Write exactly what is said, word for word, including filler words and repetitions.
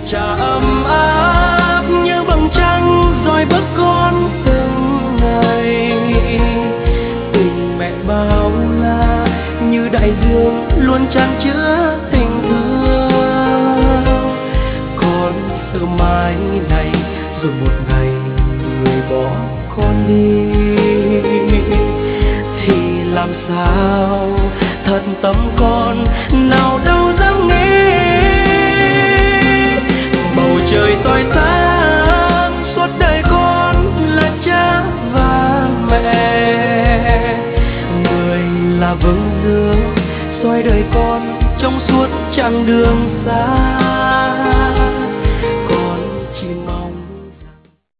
trà ấm áp như vầng trăng dõi bước con từng ngày. Tình mẹ bao la như đại dương luôn chan chứa tình thương. Con sợ mãi này rồi một ngày người bỏ con đi thì làm sao thật tâm con nào đâu dám nghĩ. Bầu trời soi sáng suốt đời con là cha và mẹ, người là vầng nước soi đời con trong suốt chặng đường xa.